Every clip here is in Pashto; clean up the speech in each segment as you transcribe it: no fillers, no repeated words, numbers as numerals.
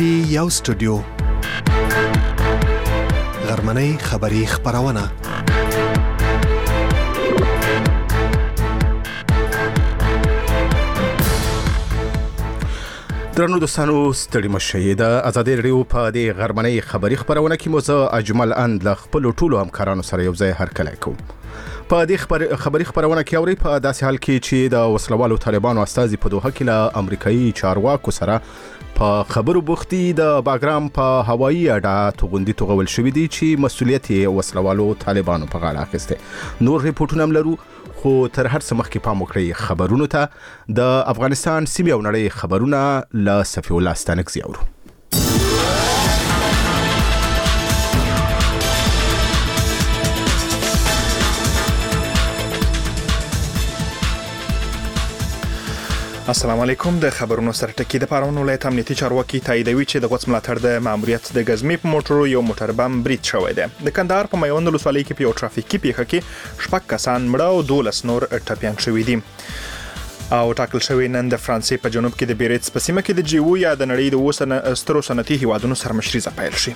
کې یو سټوډیو غرمنۍ خبری خبرونه درنو دوستانو ستړي مشئ د ازادي رادیو په دې غرمنۍ خبری خبرونه کې مو زه اجمل اند ل خپل ټولو همکارانو سره یو ځای هرکلی کوم. په دې خبری خبرونه کې اوري په داسې حال کې چې د وسلوالو طالبانو استازي په دوحه کې له امریکایي چارواکو سره په خبرو بوختي د باګرام په هوایي اډه توغندي توغول شوې دي چې مسؤلیت یې وسلوالو طالبانو په غاړه اخیسته. نور ریپورتونه هم لرو خو تر هر څه مخکې پام وکړئ خبرونو ته. د افغانستان سیمې او نړۍ خبرونه له صفي الله ستانکزي اورو. السلام علیکم. د خبرونو سره ټکی د پارون ولایت امنیتي چارواکي تاییدوي چې د غوڅ ملاتړ د ماموریت د غزمې په موټرو یو موټر بم برید شوی دی. د کندهار په میوند ولسوالۍ کې په یو ټرافیکي پیښه کې 6 کسان مړه او 12 نور ټپیان شوي دي. او ټاکل شوی نن د فرانسې په جنوب کې د بیریټس په سیمه کې د جیو یا د نړۍ د سترو صنعتي هیوادونو سرمشریزه پیل شي.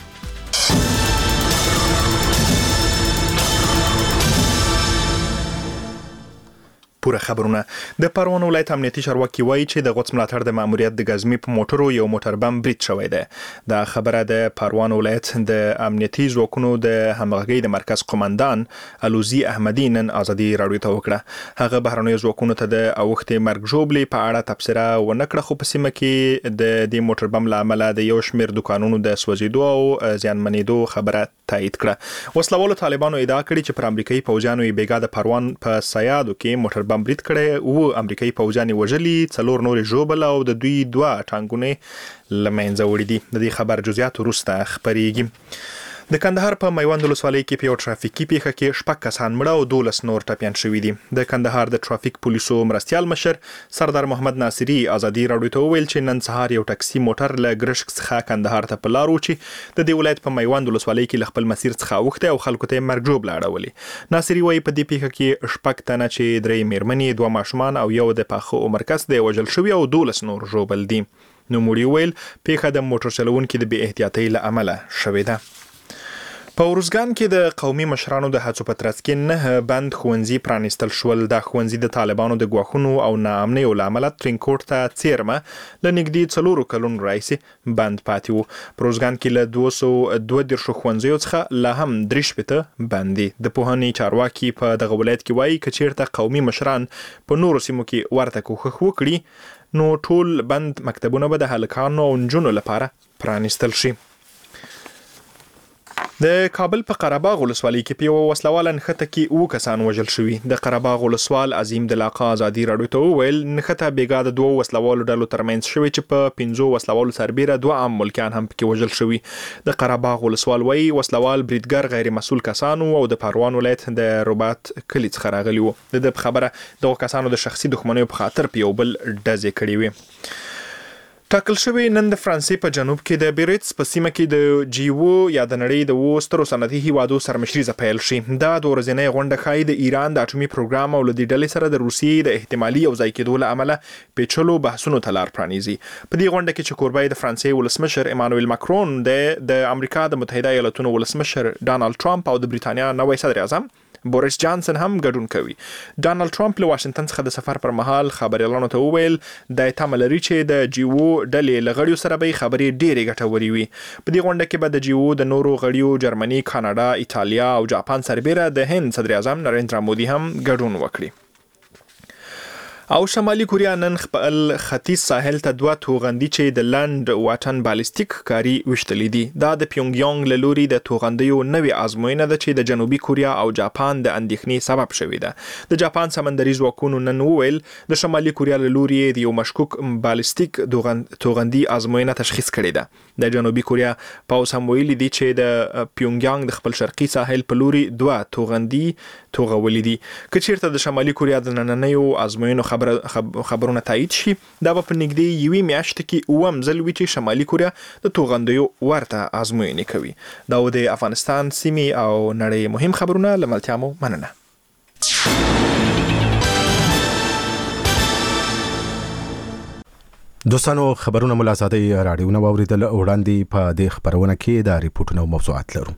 پوره خبرونه. د پروان ولایت امنیتي چارواکي وایي چې د غوڅ ملاتړ د ماموریت د غزمې په موټرو یو موټر بم برید شوی دی. دا خبره د پروان ولایت د امنیتي ځواکونو د همغږۍ د مرکز قومندان الوزي احمدي نن ازادي رادیو ته وکړه. هغه بهرنیو ځواکونو ته د اوښتې مرګ ژوبلې په اړه تبصره ونکړه، خو په سیمه کې د دې موټر بم له امله د یو شمېر دکانونو د سوځېدو او زیانمنېدو خبره تایید کړه. وسلوالو طالبانو ادعا کړې چې پر امریکایي پوځیانو یې بیګا د پروان په سیادو کې موټر بم برید کړی او امریکایي پوځیان وژلي، 4 نور ژوبل او د دوی 2 ټانګونه لمنځه وړي دي. د دې خبر جزئیات وروسته خبرېږي. د کندهار په میوند ولسوالۍ کې په یو ټرافیکي پیښه کې 6 کسان مړه او 12 نور ټپیان شوي دي. د کندهار د ټرافیک پولیسو مرستيال مشر سردار محمد ناصری ازادي رادیو ته ویل چې نن سهار یو ټاکسي موټر له ګرشک څخه کندهار ته په لار و چې د دې ولایت په میوند ولسوالۍ کې خپل مسیر څخه اوخته او خلکو ته مرګ ژوبل اړولې. ناصری وایي په دې پیښه کې 6 تنه چې 3 میرمنې، 2 ماشومان او یو د پاخه عمر کس د وژل شوی او 12 نور ژوبل دي. نو موړي ویل پیښه د موټر چلوونکو د بې احتیاطۍ له امله شوې ده. په ورزګان کې د قومي مشرانو د هڅو په ترڅ کې 9 بند ښوونځي پرانیستل شول. د ښوونځي د طالبانو د ګواښونو او ناامنۍ له امله ترینکوټ ته څیرمه لنګدي 4 کلونو راځي بند پاتې وو. په ورزګان کې له 202 ښوونځیو څخه لا هم 3 بند دي. د پوهنې چارواکي په دغه ولایت کې وایي چې چیرته قومي مشران په نورو سیمو کې ورته کوښښ وکړي نو ټول بند مکتبونه به د هلکانو او نجونو لپاره پرانیستل شي. د کابل په قرهباغ ولسوالۍ کې په یو وسلوال نښته کې 2 کسان وژل شوي. د قرهباغ ولسوال عظیم د لاقا ازادي رادیو ته ویل نښته بیګا د 2 وسلوالو ډلو ترمنځ شوی چې په 5 وسلوالو سربېره 2 عام ملکیان هم پکې وژل شوي. د قرهباغ ولسوال وایي وسلوال بریدګر غیر مسؤل کسانو او د پروان ولایت د رباط کلی څخه راغلي وو. د خبره دغه کسانو د شخصي دښمنیو په خاطر په یو بل ډزې کړې وي. ټاکل شوی نن د فرانسې په جنوب کې د بیریټس په سیمه کې د جیو یا د نړۍ د سترو صنعتي هیوادو سرمشریزه پیل شي. دا د ورځنۍ غونډه ښایي د ایران د اټومي پروګرام او له دې ډلې سره د روسیې د احتمالي یو ځای کېدو له امله پیچلو بحثونو ته لار پرانیزي. په دې غونډه کې چې کوربه د فرانسې ولسمشر ایمانوئل ماکرون، د امریکا د متحده ایالاتونو ولسمشر ډانلډ ټرمپ او د بریتانیا نوی صدر اعظم بوریس جانسن هم ګډون کوي. ډانلډ ټرمپ له واشنگټن څخه د سفر پر مهال خبريالانو ته وویل د تمه لري چې د جیو ډلې لغړیو سره به خبرې ډېرې ګټورې وي. په دې غونډه کې به د جیو د نورو غړیو جرمني، کاناډا، ایتالیا او جاپان سربېره د هند صدر اعظم نریندرا مودي هم ګډون وکړي. او شمالي کوریا نن خپل ختیځ ساحل ته 2 توغندي چې د لند واټن بالستیک کاری وشتلې دي. دا د پیونګ یانګ له لوري د توغندیو نوې آزموینه ده چې د جنوبي کوریا او جاپان د اندېښنې سبب شوې ده. د جاپان سمندري ځواکونو نن وویل د شمالي کوریا له لوري د یو مشکوک بالستیک توغندي آزموینه تشخیص کړې ده. د جنوبي کوریا پاوز هم ویلي دي چې د پیونګ یانګ د خپل شرقي ساحل په لوري 2 توغندي توغولې دي. که چیرته د شمالي کوریا د نننیو آزموینو خبرونه تایید شي، دا به په نږدې 1 میاشت کې 9 ځل وي چې شمالي کوریا د توغندیو ورته آزموینې کوي. دا د افغانستان سیمې او نړۍ مهم خبرونه لملتیا مو مننه. دوستانو خبرونه مو له آزادۍ راډیو نه واوریدل. وړاندې په دې خبرونه کې د ریپورتونو موضوعات لرو.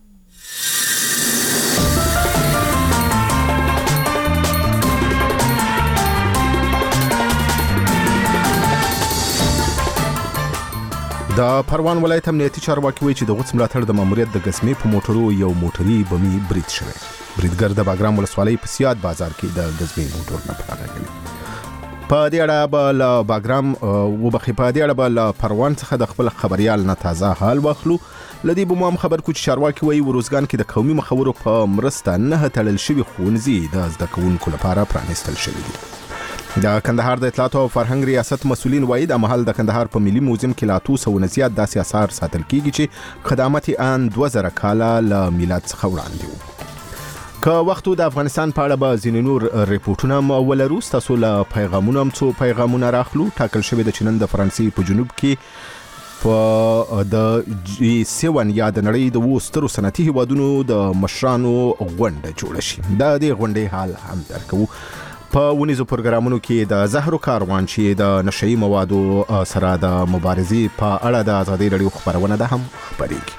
د پروان ولایت امنیتي چارواکي وایي چې د غوڅ ملاتړ د ماموریت د قسمې په موټرو یو موټري بمي برید شوی. بریدګر د باګرام ولسوالۍ په سیاد بازار کې د قسمې موټر نه پناه کړی. په دې اړه به له باګرام وبخي په دې اړه به له پروان څخه د خپل خبريال نه تازه حال واخلو. لدی به مو خبر کو چې چارواکي وایي وروزګان کې د قومي مخورو په مرسته نه تړل شوی ښوونځي د زده کوونکو لپاره پرانیستل شوی دي. د کندهار د اطلاعات او فرهنګ ریاست مسولین وایي د محل د کندهار په ملي موزیم کې لا 200 زیات داسې آثار ساتل کیږي چې خدمات ان 2000 کاله له میلاد څخه وړاندې وو. که وختو د افغانستان په اړه به ځینې نور ریپورتونه ولرو. تاسو له پیغامونو هم څو پیغامونه راخلو. ټاکل شوی د چنن د فرانسې په جنوب کې په د G7 یا د نړۍ د وسترو صنعتي هیوادونو د مشرانو غونډه جوړه شي. د دې غونډې حال هم درکو. په ونیزو پروګرامونو کې د زهرو کاروان چې د نشئی موادو سره د مبارزې په اړه د آزادۍ راډیو خبرونه ده هم خبرېږي.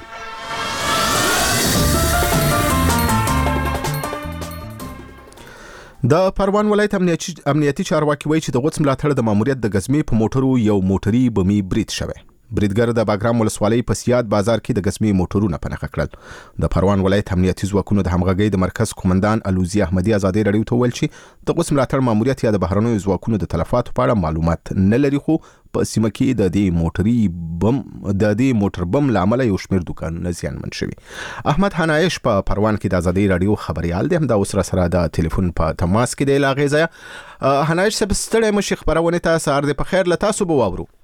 د پروان ولایت امنیتي چارواکي وایي چې د غوڅ ملاتړ د ماموریت د قسمې په موټرو یو موټري بمي برید شوی. بریدګر د باګرام ولسوالۍ په سیاد بازار کې د قسمي موټرونه پناه کړل. د پروان ولایت امنیتي ځواکونو د همغږۍ د مرکز قومندان الوزي احمدي آزادۍ راډیو ته ویل چې د غوڅ ملاتړ ماموریت یا د بهرنیو ځواکونو د تلفاتو په اړه معلومات نه لري، خو په سیمه کې د دې موټر بم لامل یو شمېر دوکانونه زیانمن شوي. احمد حنایش په پروان کې د آزادۍ راډیو خبريال دی، هم د اوسره سره د ټلیفون په تماس کې دی. لاغې ځای حنایش صاحب ستړی مشي خبرونه ته سهار دی په خیر. له تاسو به واورو.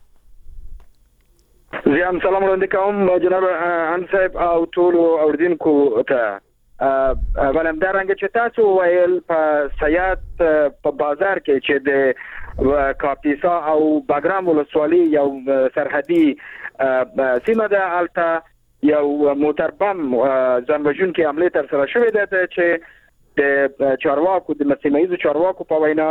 زیام سلام وړاندې کوم جناب ان صاحب او ټول اوردونکو ته. ولندارنګ چې تاسو ویل په سیاد په بازار کې چې د کاپیسا او باګرام ولسوالۍ یو سرحدي سیمه ده، الته یو موټر بم ځانوژونکي حمله تر سره شوې ده چې د چارواکو د سیمایي چارواکو په وینا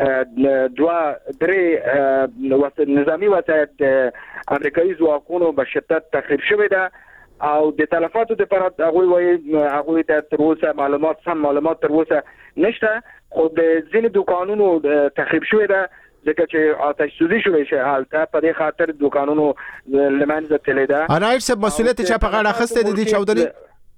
درې نظامی وسایط امریکایي ځواکونو په شدت تخریب شوې ده او د تلفاتو لپاره هغه ته تر اوسه معلومات تر اوسه نشته، خو د ځینې دوکانونو تخریب شوې ده ځکه چې آتش سوزي شوې شي. حالت په دې خاطر دوکانونو لمنځه تللی ده. انایت صاحب مسؤلیت چې په غاړه اخیسته د دې چودري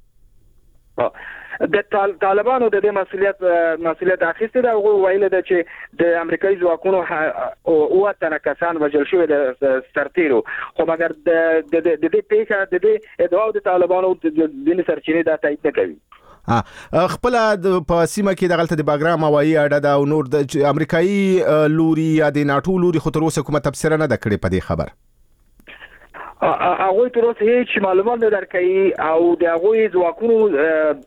د طالبانو د دې مسؤلیت اخیسته ده. او ویل ده چې د امریکایي ځواکونو او تنه کسان وژل شوی د سرتیرو، خو مګر د دې پیښه د دې ادعا د طالبانو د دې سرچینې د تایید نه کوي. خپل په سیمه کې د غلطه د باګرام هوایي اډه دا او نور د امریکایي لوري یا د ناتو لوري خو تر اوسه کومه تفسیر نه ده کړې په دې خبر. هغه تر اوسه هیڅ معلومات نه درکړي او د هغه ځواکونو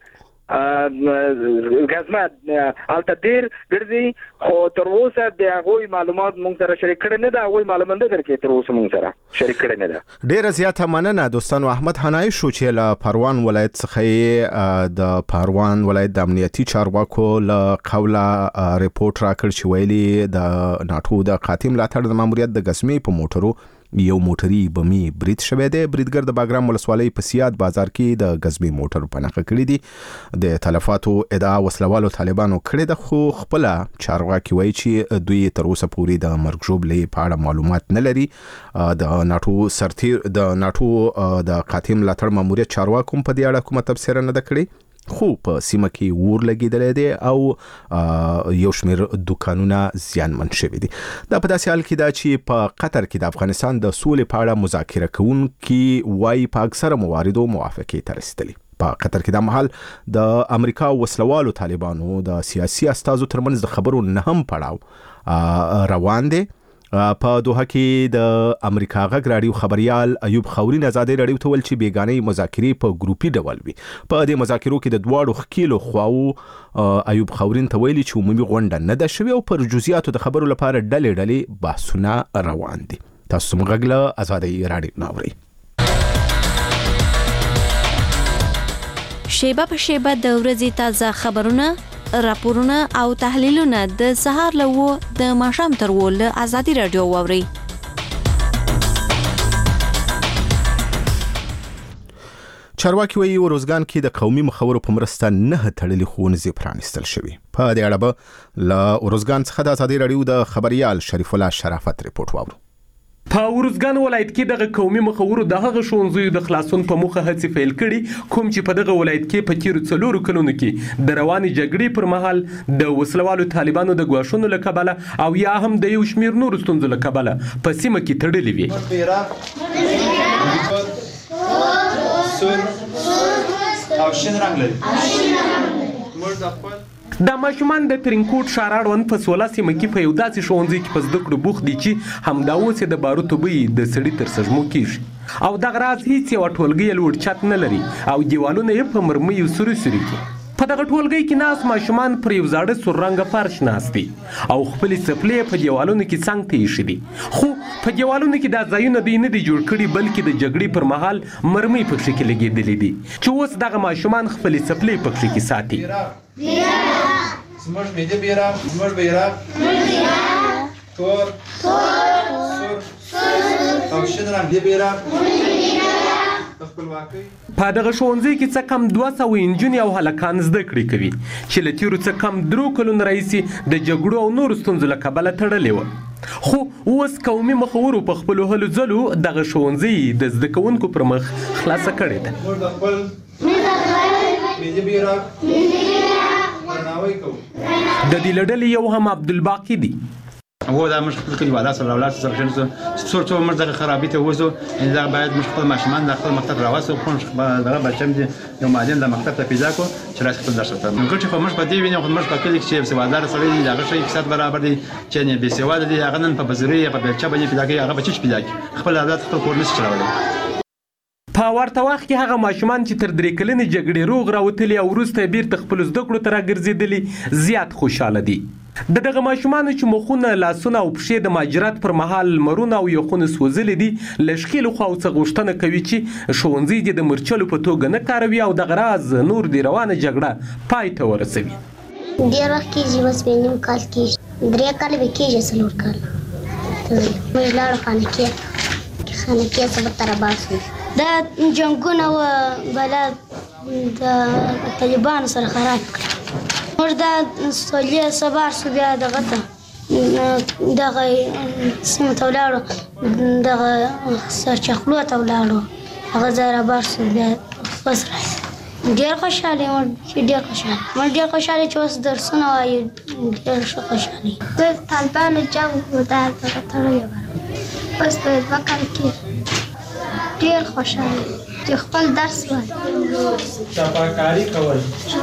غزمت الته ډیر ګرځي، خو تر اوسه د هغه معلومات مونږ سره شریک کړي نه ده. هغه معلومات درکې تر اوسه مونږ سره شریک کړي نه ده. ډیر زیاته مننه دوستانو. احمد حنایش شو چې له پروان ولایت څخه د پروان ولایت د امنیتي چارواکو له قوله ریپورت راکړ چې ویلي د ناتو د قاتم ملاتړ د ماموریت د قسمې په موټرو یو موټري بمي برید شوی دی. بریدګر د باګرام ولسوالۍ په سیاد بازار کې د قسمي موټر پناه کړی دی. د تلفاتو ادعا وسلوالو طالبانو کړی ده، خو خپل چارواکي وایي چې دوی تر اوسه پورې د مرګ ژوبلې په اړه معلومات نه لري. د ناتو سرتیر د ناتو د قاتم ملاتړ ماموریت چارواکو په دې اړه کومه تفسیر نه ده کړې، خو په سیمه کې ور لګیدل دي او یو شمېر دوکانونه زیانمن شوي دي. دا په داسې حال کې دا چې په قطر کې د افغانستان د سولې په اړه مذاکره کوونکي وایي په اکثره مواردو موافقې ته رسیدلي. په قطر کې د محل د امریکا وسلوالو طالبانو د سیاسي استازو ترمنځ د خبرو نه هم پړاو روان دي. په دوحه کې د امریکا غږ راډیو خبريال ایوب خورین آزادۍ راډیو ته ویل چې بیګانې مذاکرې په ګروپي ډول وي. په دې مذاکرو کې د دواړو خکیلو خواو ایوب خورین ته ویلي چې عمومي غونډه نه ده شوې او پر جزئیاتو د خبرو لپاره ډلې بحثونه روان دي. تاسو موږ غږ له آزادۍ راډیو ناوري. شیبه په شیبه د ورځې تازه خبرونه، راپورونه او تحلیلونه د سهار له 9 د ماښام تر 10 له آزادۍ راډیو واوري. چارواکي وایي اروزګان کې د قومي مخورو په مرسته 9 تړلي ښوونځي پرانیستل شوي. په دې اړه به له اروزګان څخه د ازادي راډیو د خبريال شریف الله شرافت ریپورت واورو. په اروزګان ولایت کې دغه قومي مخورو د هغه ښوونځیو د خلاصون په موخه هڅې پیل کړي کوم چې په دغه ولایت کې په تیرو 4 کلونو کې د روانې جګړې پر مهال د وسلوالو طالبانو د ګواښونو له کبله او یا هم د یو شمېر نورو ستونزو له کبله په سیمه کې تړلې وي. او شین رنگ لري. د ماشومان د ترینکوټ ښار اړوند په 16 سیمه کې په یو داسې ښوونځي کې په زده کړو بوخت دي چې همدا اوس یې د باروتو بوی د سړي تر سږمو کېږي او دغه راز هیڅ یوه ټولګۍ یې لوړ چت نه لري او دیوالونه یې په مرمیو سوري کې. په دغه ټولګۍ کې ناست ماشومان پر یو زاړه سور رنګه فرش ناست دي او خپلې څپلۍ په دیوالونو کې څنګ ته ایښي دي. خو په دیوالونو کې دا ځایونه دوی نه دي جوړ کړي بلکې د جګړې پر مهال مرمۍ پکښې کې لګېدلې دي چې اوس دغه ماشومان خپلې څپلۍ پکښې کې ساتي. زموږ ملي بیرغ زموږ بیرغ تور سور او شین رنګ دی بیرغ خپلواکۍ. په دغه ښوونځي کې څه کم 200 نجونې او هلکان زده کړې کوي چې له تیرو څه کم 3 کلونو راهیسې د جګړو او نورو ستونزو له کبله تړلې وه. خو اوس قومي مخورو په خپلو هلو ځلو دغه ښوونځي د زده کوونکو پر مخ خلاصه کړې ده. موږ د خپل ملي بیرغ د دې لړلې یو هم عبدالباقي دی. هو دا مش خپل کلیوالات سره اولاد سره شنو څو موږ دغه خرابې ته وځو دا باید مش خپل ماشومان د خپل مکتب راوځو خو دغه بچم دي یو معلم د مکتب ته پیدا کو چې راځي خپل درس ته موږ چې په مش په دې ویني خو مش په کلی کې چې سوادار سره دي هغه شي فساد برابر دي چې نه به سواد دي هغه نن په بزري په بچا باندې پیدا کوي هغه بچی پیدا کوي خپل اولاد خپل کور نشي چلولای. په ورته وخت کې هغه ماشومان چې تر 3 کلنې جګړې روغ راوتلي او وروسته بیرته خپل زده کړو ته راګرځېدلي زیات خوشحاله دي. دغه ماشومانو چې مخونه لاسونه او پښې د مهاجرت پر مهال مرونه او یخونه سوځلي دي له ښکېلو خواو څخه غوښتنه کوي چې ښوونځي دې د مرچلو په توګه نه کاروي او دغه راز نور د روانه جګړه پای ته ورسوي. ډېر وخت کېږي بس بیا نیم کال کېږي 3 کاله به کېږي 4 کاله موږ لاړو خانکې څخه تر باسو دا جنګونه و بلا د طالبانو سره خراب کړ. موږ دا سولې سبا شو بیا دغه ته دغه سیمه ته ولاړو دغه سرچخلو ته ولاړو هغه ځای رابار شو بیا اوس راځي. ډېر خوشحاله یم موږ ډېر خوشحاله چې اوس درسونه وایو ډېر ښه خوشحاله یم. د طالبانو جنګ و دا دغه تړلی وه اوس په 2 کال کې ډېر خوشحاله یم چې خپل درس وایي شفاکاري کول.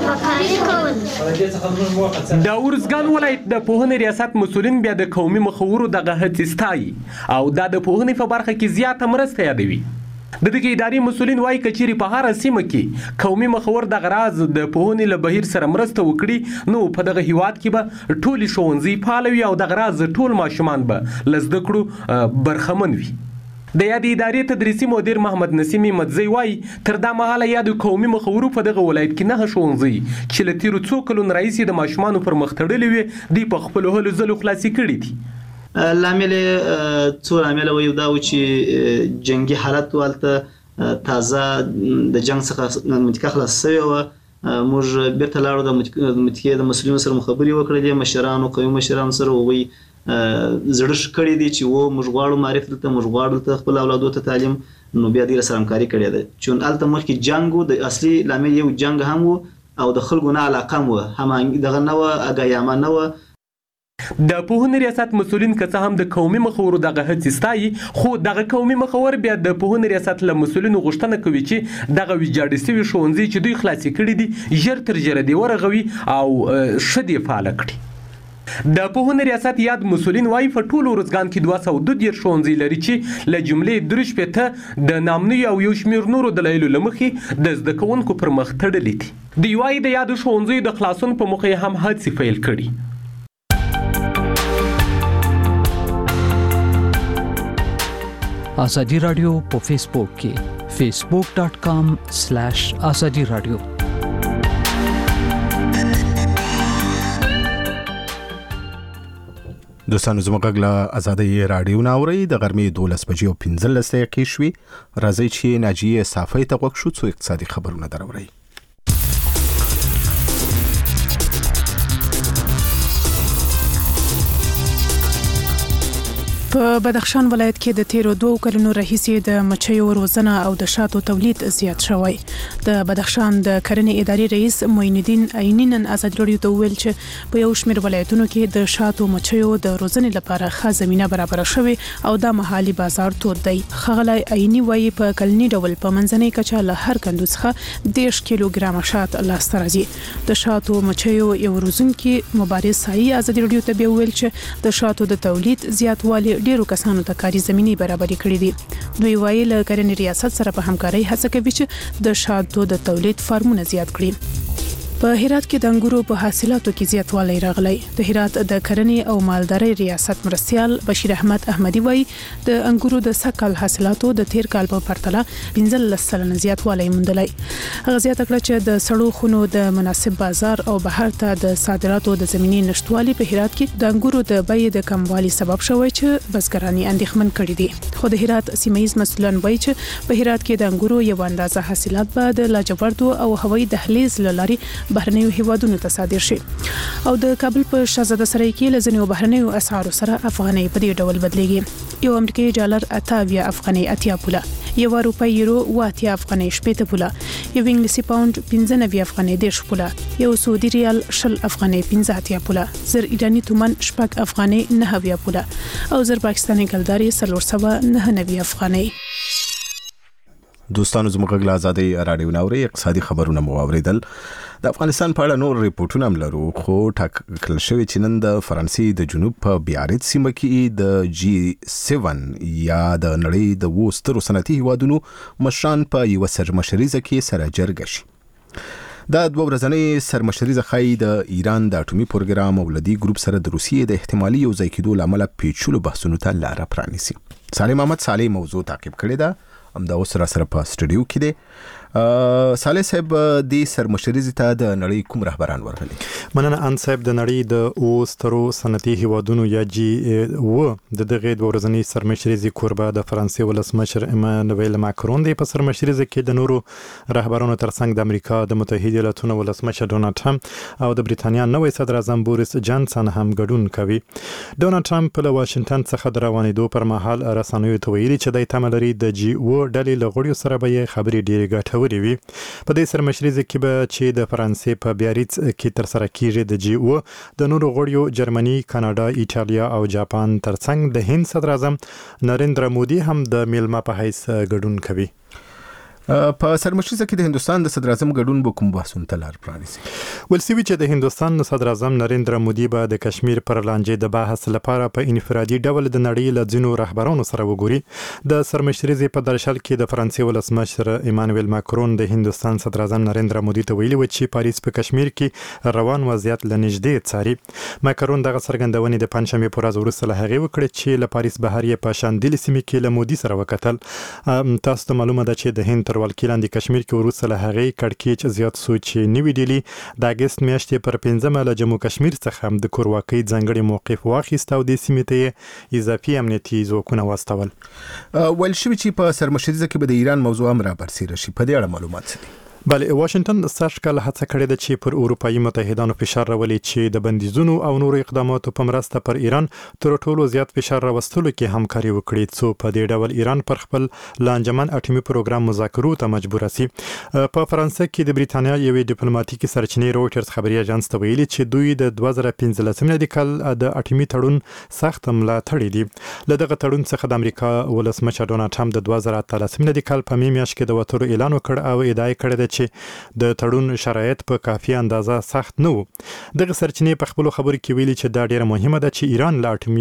د اروزګان ولایت د پوهنې ریاست مسؤلین بیا د قومي مخورو دغه هڅې ستایي او دا د پوهنې په برخه کې زیاته مرسته یادوي. د دغه ادارې مسؤلین وایي که چیرې په هره سیمه کې قومي مخور دغه راز د پوهنې له بهیر سره مرسته وکړي نو په دغه هیواد کې به ټولې ښوونځي فعال وي او دغه راز ټول ماشومان به له زده کړو برخمن وي. د یادې ادارې تدریسي مدیر محمد نسیم مدزی وایي تر دا مهاله یادو قومي مخورو په دغه ولایت کې 9 ښوونځي چې له تیرو 2 کلونو راهیسې د ماشومانو پر مخ تړلي وي دوی په خپلو هلو ځلو خلاصې کړي دي. لامل څو لامل وایو دا و چې جنگي حالت والته تازه د جنگ څخه متکه خلاص شوی و موږ بیرته لاړو د متکه د مسؤلینو سره مخابرې وکړلې مشرانو قومي مشرانو سره وغوي زړه کړی دی چې و موږ غواړو معرف دلته موږ غواړو ته خپل اولادو ته تعلیم نو بیا دې سره همکاري کړې ده چې الته مخکې جنگ د اصلي لامل یو جنگ هم و او د خلکو نه علاقه مو هم دغه نو اګایما نو. د پوهنې ریاست مسؤلین که څه هم د قومي مخورو دغه هڅې ستایي خو دغه قومي مخور بیا د پوهنې ریاست له مسؤلینو غوښتنه کوي چې دغه ویجاړې شوي ښوونځي چې دوی خلاصې کړي دي ژر تر ژره دې ورغوي او ښه دې فعاله کړي. د پوهنې ریاست یاد مسؤلین وایي په ټول اروزګان کې 232 ښوونځي لري چې له جملې 3 د نامنوي او یو شمېر نورو دلایلو له مخې د زده کوونکو پر مخ تړلي دي. دوی وایي د یادو ښوونځیو د خلاصون په موخه یې هم هڅې پیل کړي. ازادي رادیو په فیسبوک کې facebook.com/azadi radio دوستانو زموږ غږ له آزادۍ راډیو نه اورئ د غرمې 12 بجې او 15 دقیقې شوي. راځئ چې ناجیه صافی ته غوږ شو څو اقتصادي خبرونه دراورئ. په بدخشان ولایت کې د تیرو 2 کلونو راهیسې د مچیو روزنه او د شاتو تولید زیات شوی. د بدخشان د کرنې ادارې رئیس معین الدین عینی نن ازادي راډیو ته ویل چې په یو شمېر ولایتونو کې د شاتو مچیو د روزنې لپاره ښه زمينه برابر شوې او د محلي بازار تود دی. خغلی عینی وایي په کلنی ډول په منځنۍ کچه له هر کندو څخه 10 کیلوګرام شات لاسته راځي. د شاتو مچیو یو روزونکي مبارز سایي ازادي راډیو ته ویل چې د شاتو د تولید زیاتوالی ډیرو کسانو ته کاري زميني برابري کړې دي. دوی وایي له کرنې ریاست سره په همکارۍ هڅه کوي چې د شاتو د تولید فارمونه زیات کړي. په هرات کې د انګورو په حاصلاتو کې زیاتوالی راغلی. د هرات د کرنې او مالدارۍ ریاست مرستيال بشیر احمد احمدي وایي د انګورو د سکل حاصلاتو د تیر کال په پرتله 15% زیاتوالی موندلی. هغه زیاته کړه چې د سړو خونو د مناسب بازار او بهر ته د صادراتو د زمینی نشټوالي په هرات کې د انګورو د بیې د کموالي سبب شوی چې بزګرانی اندېښمن کړي دي. خو د هرات سیمایي مسؤلان وایي چې په هرات کې د انګورو یو اندازه حاصلات به د لاجوردو او هوایي دهلیز لاري بهرنیو هیوادونو ته صادر شي. او د کابل په شاهزاده سرای کې لزنیو بهرنیو اسعارو سره افغاني په دې ډول بدلیږي. یو امریکایي ډالر 28 افغاني 80 پوله، یو روپۍ یورو 80 افغاني 80 پوله، یو انګلیسي پاوند 95 افغاني 10 پوله، یو سعودي ریال 20 افغاني 15 پوله، زر ایرانی تومان 8 افغاني 9 پوله او زر پاکستاني کلداري 399 افغاني. دوستانو زموږ غږ له آزادۍ راډیو نه اورئ. اقتصادي خبرونه مو واوریدل. د افغانستان په اړه نور ریپورتونه هم لرو، خو ټاکل شوی چې نن د فرانسې د جنوب په بیاریت سیمه کې د G7 یا د نړۍ د 2 سترو صنعتي هیوادونو مشران په یو سرمشریزه کې سره جرګه شي. دا 2 ورځنۍ سرمشریزه ښایي د ایران د اټومي پروګرام او لدی ګروپ سره د روسیې د احتمالي یوځای کېدو لامل پیچلو بحثونو ته لار پرانیسي. صالح محمد صالح موضوع تعقیب کړی دا همدا اوس را سره په سټوډیو کې دی. صالح صاحب د سرمشریزې ته د نړۍ کوم رهبران ورغلي؟ مننه ان صاحب. د نړۍ د 2 سترو صنعتي هیوادونو یا G7 د دغه 2 ورځنۍ سرمشریزې کوربه د فرانسې ولسمشر ایمانوئل ماکرون دی. په سرمشریزه کې د نورو رهبرانو ترڅنګ د امریکا د متحده ایالاتونو ولسمشر ډونالد ټرمپ او د بریتانیا نوې صدر اعظم بوریس جانسن هم ګډون کوي. ډونالد ټرمپ له واشنگټن څخه د روانېدو پر مهال رسنیو ته ویلي چې د تمه لري د G7 ډلې له غړیو سره به خبرې ډېرې ګټورې وي. په دې سرمشریزه کې به چې د فرانسې په بیاریتس کې تر سره کیږي د G7 د نورو غړیو جرمني، کاناډا، ایټالیا او جاپان ترڅنګ د هند صدر اعظم نریندرا مودي هم د میلمه په حیث ګډون کوي. په سرمشریزه کې د هندستان د صدر اعظم ګډون به کوم بحثونه ته لار پرانیسي؟ ولسوي چې د هندستان صدر اعظم نریندرا مودي به د کشمیر پر لانجې د بحث لپاره په انفرادي ډول د نړۍ له ځینو رهبرانو سره وګوري. د سرمشریزې په درشل کې د فرانسې ولسمشر ایمانوئل ماکرون د هندستان صدر اعظم نریندرا مودي ته ویلي و چې پاریس په کشمیر کې روان وضعیت لنږدې څاري. ماکرون دغه څرګندونې د پنځشنبه پر ورځ وروسته له هغې وکړې چې له پاریس بهر یې په شاندلي سیمه کې له مودي سره وکتل. تاسو ته معلومه ده چې د هند تر ولکیلان د کشمیر کې وروسته له هغې کړکېچ زیات سوچ نیوي ډیلی د اگست میاشتې پر 15 له جموں کشمیر څخه د کورواکۍ ځانګړي موقف واخیست او د سیمې ته اضافي امنیتي ځواکونه واستول. ویل شوي چې په سرمشریزه کې به د ایران موضوع هم راپرسیره شي. په دې اړه معلومات څه دي؟ بله، واشنگټن سږکال هڅه کړې ده چې پر اروپایي متحدانو فشار راولي چې د بندیزونو او نورو اقداماتو په مرسته پر ایران تر ټولو زیات فشار راوستلو کې همکاري وکړي څو په دې ډول ایران پر خپل لانجمن اټومي پروګرام مذاکرو ته مجبور شي. په فرانسه کې د بریتانیا یوې ډیپلوماټیکي سرچینې رويټرز خبري اژانس ته ویلي چې دوی د 2015 کال د اټومي تړون سخت ملاتړ دي. له دغه تړون څخه د امریکا ولسمشر ډونالد ټرمپ د 2013 کال په میاشت کې د وټرو اعلان وکړ او ادعا کړې ده چې د تړون شرایط په کافي اندازه سخت نه وو. دغه سرچینې په خپل خبرو کې ویلي چې دا ډیره مهمه ده چې ایران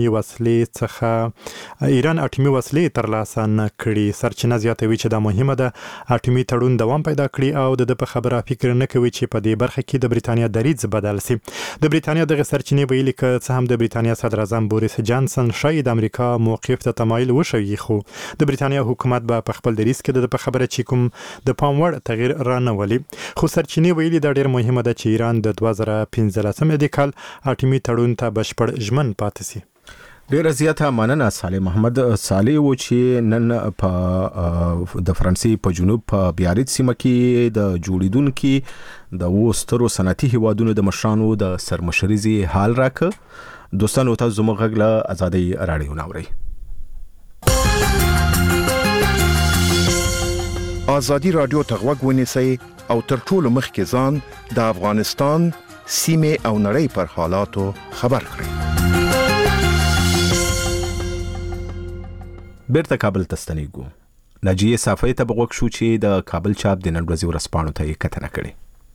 اټومي وسلې ترلاسه نه کړي. سرچینه زیاتوي چې دا مهمه ده اټومي تړون دوام پیدا کړي او د په خبره فکر نه کوي چې په دې برخه کې د بریتانیا دریځ بدل شي. د بریتانیا دغه سرچینې ویلي چې څه هم د بریتانیا صدر اعظم بوریس جانسن شاید امریکا موقف ته تمایل وشوي، خو د بریتانیا حکومت به په خپل دریځ کې د په خبره چې کوم د پام وړ تغییر را نه ولي. خو سرچینې ویلي دا ډېر مهمه ده چې ایران د 2015 کال اټومي تړون ته بشپړ ژمن پاتې شي. ډیره زیاته مننه صالح محمد. صالح و چې نن په د فرانسې په جنوب په بیاریت سیمه کې د جوړیدونکو د وسترو صنعتي هیوادونو د مشرانو د سرمشريزي حال راکړ. دوستانو ته زموږ غږ له ازادي رادیو ناوري. ازادي رادیو ته غوږ ونیسئ او تر ټولو مخکې ځان د افغانستان سیمه او نړۍ پر حالاتو خبر کړئ. بیرته کابل ته ستنېږو. ناجیه صافی ته بغوښ شو چې د کابل چاپ د نن ورځې ورځپاڼو ته یې کتنه کړې.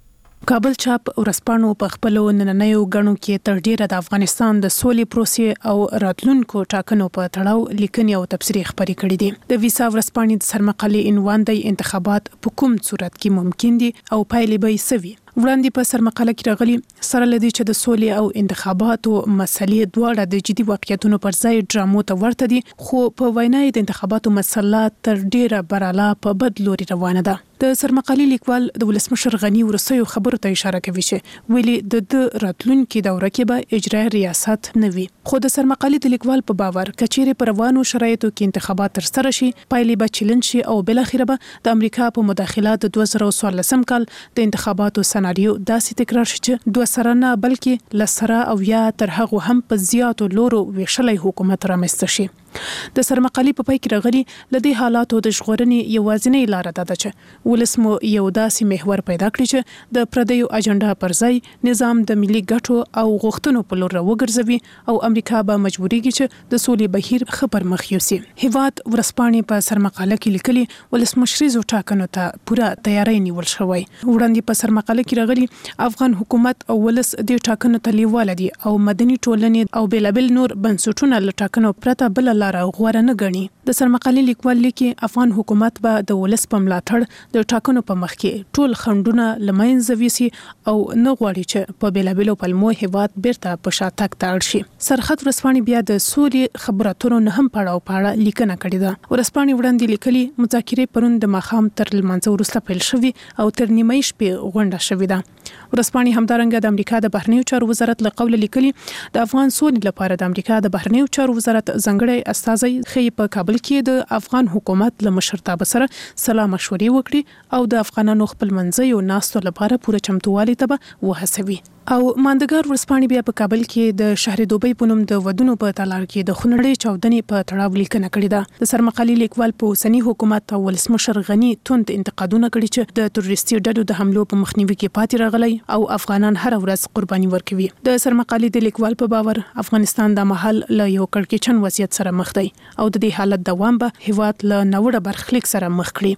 کابل چاپ ورځپاڼو په خپل نننیو غنو کې تر ډیره د افغانستان د سولې پروسې او راتلونکو ټاکنو په تړاو لیکنې او تبصرې خبرې کړې دي. د ویسا ورځپاڼې د سرمقالې عنوان دی انتخابات په کوم صورت کې ممکن دي او پایلې به یې سوي. وړاندې په سرمقاله کې راغلي سره لدی چې د سولې او انتخاباتو مسلې دواړه د جدي واقعیتونو پر ځای ډرامو ته ورته دي، خو په وینا د انتخاباتو مسله تر ډیره براله په بد لوري روانه ده. د سرمقالې لیکوال د ولسمشر غنی ورسېو خبرو ته اشاره کوي چې ویلي د راتلونکي دوره کې به اجرایي ریاست نه وي. خو د سرمقالې د لیکوال په باور کچېرې پر روانو شرایطو کې انتخابات تر سره شي، پایلې به چیلنج شي او بل اخر به د امریکا په مداخلات د 2014 کال د انتخاباتو سناریو داسې تکرار شي چې 2 سره نه بلکې لسره او یا تر هغه هم په زیاتو لورو ویشلای حکومت رامنځته شي. د سرمقالې په پای کې راغلي لدې حالاتو د ژغورنې یوازینۍ لار ده چې ولسمو یو داسې محور پیدا کړي چې د پردیو اجنډا پر ځای نظام د ملي ګټو او غوښتنو په لور راوګرځوي او امریکا به مجبورېږي چې د سولې بهیر خبر مخ یوسي. هیواد ورځپاڼې په سرمقاله کې لیکلي ولسمشریزو ټاکنو ته پوره تیاری نیول شوی. وړاندې په سرمقاله کې راغلي افغان حکومت او ولس د ټاکنو ته لیواله دي او مدني ټولنې او بېلابېل نور بنسټونه له ټاکنو پرته بل لار غوړه نه غني. د سرمقالې لیکوال لیکي افغان حکومت به د ولس په ملاتړ د ټاکنو په مخ کې ټول خنډونه لمنځه ویسي او نه غواړي چې په بېلابېلو پلمو هیواد بیرته په شاتګ ته اړ شي. سرحد ورځپاڼې بیا د سولې خبرو اترو نه هم پاړه لیکنه کړې ده. ورځپاڼې وړاندې لیکلي مذاکرې پرون د ماښام تر لمانځه وروسته پیل شوي او تر نیمه شپې غونډه شوې ده. ورځپاڼې همدارنګه د امریکا د بهرنیو چارو وزارت له قوله لیکلي د افغان سولې لپاره د امریکا د بهرنیو چارو وزارت ځانګړی استازی خې په کابل کې د افغان حکومت له مشرتابه سره سلا مشورې وکړي او د افغانانو خپل منځي او ناستو لپاره پوره چمتووالي ته وهڅوي. او ماندګار ورځپاڼې بیا په کابل کې د شهر دوبۍ په نوم د ودونو په تالار کې د خونړۍ چاودنې په تړاو لیکنه کړې ده. د سرمقالې لیکوال په اوسنی حکومت او ولسمشر غنی توند انتقادونه کړي چې د تروریستي ډلو د حملو په مخنیوي کې پاتې راغلي او افغانان هر ورځ قرباني ورکوي. د سرمقالې د لیکوال په باور افغانستان د محل له یو کړکېچن وضعیت سره مخ دی او د دې حالت دوام به هیواد له نوړه برخلیک سره مخ کړي.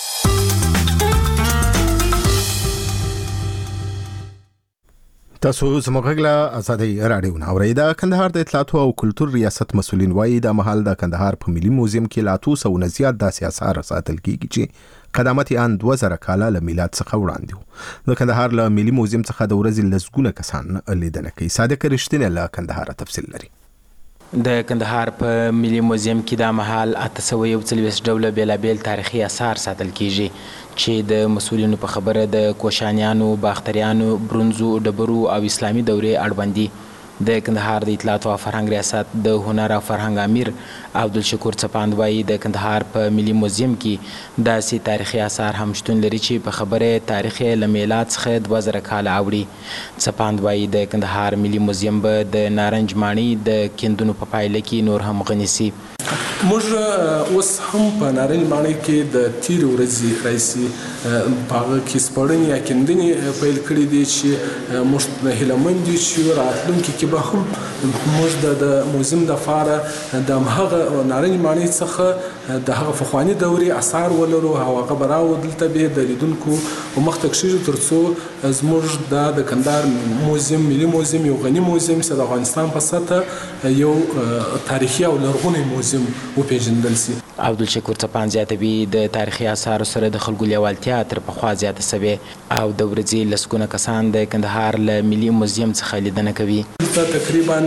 تاسو زموږ غږ له ازادي رادیو ناوري. د کندهار د اطلاعاتو او کلتور ریاست مسولین وایي د محل د کندهار په ملي موزیم کې لا 200 نه زیات داسې آثار ساتل کیږي چې قدامت یې ان 2000 کاله له میلاد څخه وړاندې وو. د کندهار له ملي موزیم څخه د ورځې لسګونه کسان لیدنه کوي. صادق رښتینی له کندهار تفصیل لري. د کندهار په ملي موزیم کې د محل 841 ډوله بیلابیل تاریخي آثار ساتل کیږي چې د مسؤلینو په خبره د کوشانیانو، باختریانو، برونزو، ډبرو او اسلامي دورې اړوند دي. د کندهار د اطلاعات او فرهنګ ریاست د هنر او فرهنګ امیر عبدالشکور څپاند وایي د کندهار په ملي موزیم کې داسې تاریخي آثار هم شتون لري چې په خبره تاریخ له میلاد څخه 2000 کاله اوړي. څپاند وایي د کندهار ملي موزیم به د نارنج ماڼۍ د کیندونو په پایله کې نور هم غني سي. موږ اوس هم په نارنج ماڼۍ کې د تیرې ورځې راهیسې په هغه کې سپړنې یا کیندنې پیل کړي دي چې موږ هیلهمند یو چې راتلونکي کې به هم موږ د موزیم دپاره د همهغه نارنج ماڼۍ څخه د هغه پخواني دورې آثار ولرو او هغه به راوړو دلته به د لیدونکو مخ ته کښېږدو تر څو زموږ د کندهار موزیم ملي موزیم یو غني موزیم چې د افغانستان په سطحه یو تاریخي او لرغونی موزیم وپېژندل سي. عبدالشکور څپاند زیاتوي د تاریخي آثارو سره د خلکو لیوالتیا تر پخوا زیاته سوې او د ورځې لسګونه کسان د کندهار له ملي موزیم څخه لیدنه کوي. تقریبا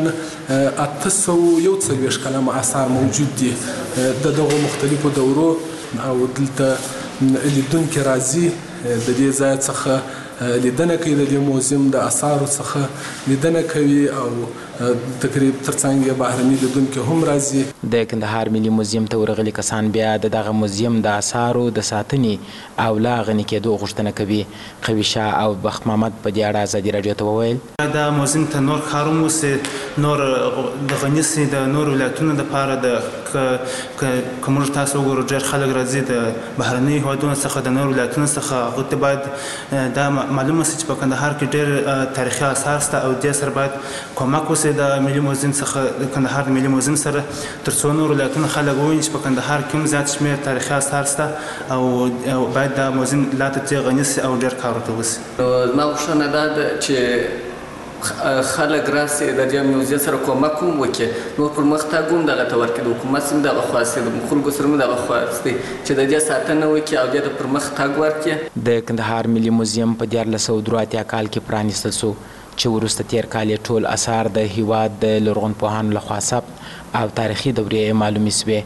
841 کلمه آثار موجود دي د دغو مختلفو دورو او دلته لیدونکي راځي د دې ځای څخه لیدنه کوي، د دې موزیم د آثارو څخه لیدنه کوي او تقریبا ترڅنګ بهرني لیدونکو هم راځي. د کندهار ملي موزیم ته ورغلي کسان بیا دغه موزیم د آثارو د ساتنې او لا غني کېدو غوښتنه کوي. قوي شاه او بخت محمد په دې اړه ازادي راډیو ته وویل دا موزیم ته نور کارونه وسه نور د غنیسي د نور ولایتونو لپاره د کوم تاسو وګورئ ډېر خلک راځي د بهرني هیوادونو څخه د نور ولایتونو څخه هغه ته باید دا معلومه شي چې په کندهار کې ډېر تاریخي آثار شته او دې سره باید کومک وسي د ملي موزیم څخه د کندهار ملي موزیم سره تر څو نور ولایتونو خلک وویني چې په کندهار کې هم زیات شمېر تاریخي آثار شته او باید دا موزیم لا ته غني شي او ډېر کار ورته وسي. زما غوښتنه دا ده چې خلک راسي د دې موزیم سره کومک هم وکړي نو پرمختګ هم دغه ته ورکړي د حکومت هم دغه خواستې د خلکو سره هم دغه خواستې چې د دې ساتنه وکړي او د پرمختګ ورکړي. د کندهار ملي موزیم په 1483 کال کې پرانیستل شو چې وروسته تیر کال ټول آثار د هیواد د لرغونپوهانو لخوا ثبت او تاریخي دورې معلومې شوې.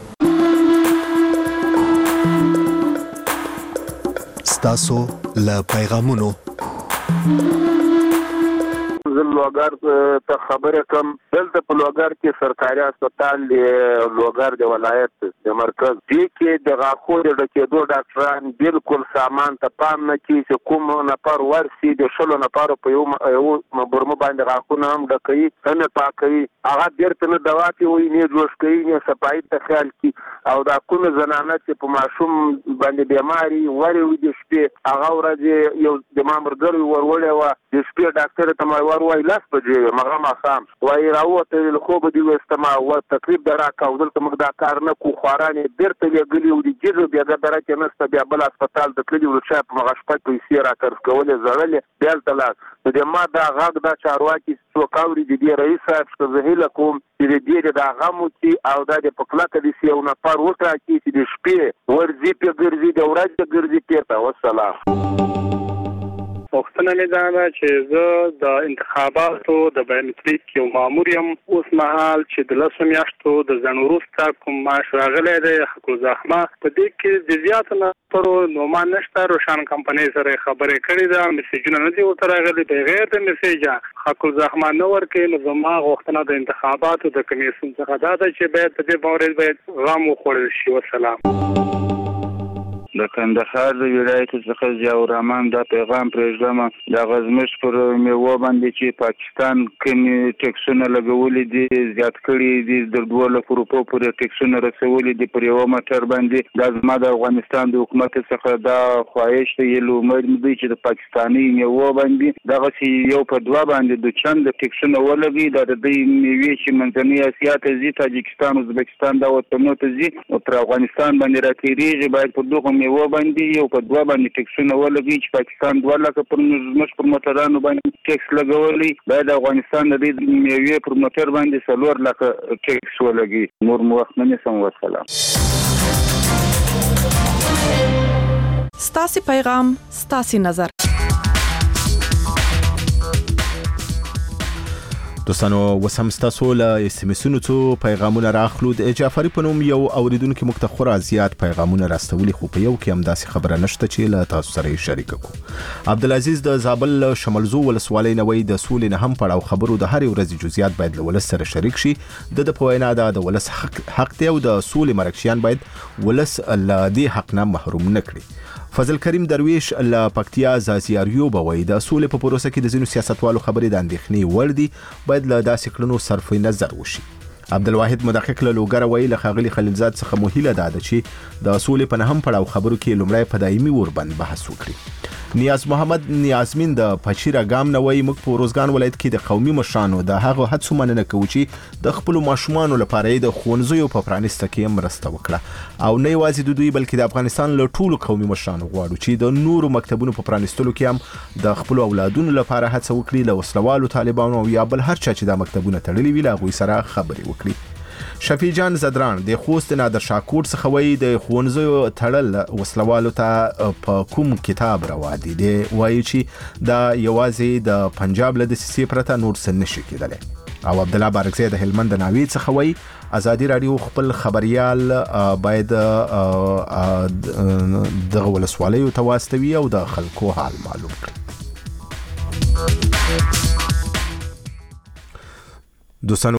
ستاسو له پیغامونو لوګر ته خبره کوم دلته په لوګر کې سرکاري هسپتال دی لوګر د ولایت د مرکز دی کې د غاښو د ډکېدو ډاکټران بالکل سامان ته پام نه کوي چې کوم نفر ورسي د 16 نفرو په یو برمه باندې غاښونه هم ډکوي نه پاکوي هغه بیرته نه دوا کوي نه جوش کوي نه صفایي ته خیال کوي او دا کوم زنانه چې په ماشوم باندې بیماری وري د شپې هغه ورځ یو د مامورګر ورولې و د شپې ډاکټر ته ما ور وای لاس بجې مغه ما خام وای راوته له خوب دی واستما او تقریبا درا کاودل ته مقدار کار نه کو خورانه بیرته لګلی او د جزو بیا دره کې نسته بیا بل هسپتال د کلی ول شاپ مغه شپه پیسې را تر کولې زړلې بیل تلاس د ما دا غاګ دا چارواکي څوکاوري د رئیس صاحب څخه زهیله کوم چې دې دا غمو چې او دا د پکلاکه دي یو نفر وټا چې د شپې ورځي په ګرځي د ورځې ګرځي پیته والسلام. وختونه مې دا ده چې زه د انتخاباتو د بایومتریک یو مامور یم اوس مهال چې د 10 میاشتو د ځنډ وروسته کوم معاش راغلی دی حق الزحمه په دې کې د زیاتو نفرو نومان نشته روشن کمپنۍ سره خبرې کړې ده میسیجونه نه دي ورته راغلي بغیر د میسیجه حق الزحمه نه ورکوي نو زما غوښتنه د انتخاباتو د کمیسیون څخه دا ده چې باید په دې باور باید غم وخوړل شي. والسلام. د کندهار د ولایت څخه ضیاء الرحمن دا پیغام پرېږدم د غزمش پر میوه باندې چې پاکستان کوم ټیکسونه لګولې دي زیات کړي دي د 2 لک روپو پورې ټیکسونه رسولې دي پر یو موټر باندې د زما د افغانستان د حکومت څخه دا خواهش دی یلو مې دی چې د پاکستاني میوه باندې دغه یو په 2 باندې د چند ټیکسونه ولګي د دې میوه چې منځنۍ اسیا ته ځي تاجکستان ازبکستان دا وطنونو ته ځي او تر افغانستان باندې راکېږي باید په دغه و باندې یو په 2 باندې ټیکسونه ولګي چې پاکستان 2 لک پر موټرانو باندې ټیکس لګولي باید افغانستان د دې میوې پر موټر باندې 4 لک ټیکس ولګي. نور وخت نه سم. والسلام. ستاسو پیغام ستاسو نظر. دوستانو وسم ستاسو له اسمسونو څو پیغامونه راخلو د جعفری په نوم یو اوریدونکو مختخره زیات پیغامونه راستولي خو په یو کې هم داسې خبره نشته چې له تاسو سره شریک کو. عبدالعزیز د زابل شمالزو ولسوالۍ نوې د سولې نه هم پړاو خبرو د هر ورځ جزئیات باید له ولس سره شریک شي د پوینا د ولس حق دی او د سولې مرکشیان باید ولس له دې حق نه محروم نکړي. فضل کریم درویش له پکتیا زازیاریو بوي د سولې په پروسه کې د ځینو سیاستوالو خبرې د اندېښنې وړ دي باید له داسې کړنو صرف نظر وشي. عبدالواحد مدقق له لوګر وی له خاغلی خلیلزاد څخه مهیله ده چې د سولې په نهم پړاو خبرو کې لومړی په دایمي وربند بحث وکړي. نیاز محمد نیازمین د پچیرا ګام نوې موږ په روزګان ولایت کې د قومي مشرانو د هغه هڅو مننه کوو چې د خپل ماشومان لپاره د ښوونځیو په پرانیسته کې مرسته وکړه او نه یوازې د دوی بلکې د افغانستان له ټولو قومي مشرانو غواړو چې د نورو مکتبونو په پرانیستلو کې هم د خپل اولادونو لپاره هڅه وکړي له وسلوالو طالبانو او یا بل هر چا چې د مکتبونو تړلي وي له هغوی سره خبرې وکړي. شفیع جان زدران د خوست نادر شاکور څخه وایي د ښوونځیو تړل وسلوالو ته په کوم کتاب روا دي دی وایي چې دا یوازې د پنجاب له دسیسې پرته نور څه نشي کېدلی. او عبدالله بارکزی د هلمند د ناوې څخه وایي ازادي راډیو خپل خبريال باید د ولسوالیو ته واستوي او د خلکو حال معلوم کړي. دوستانو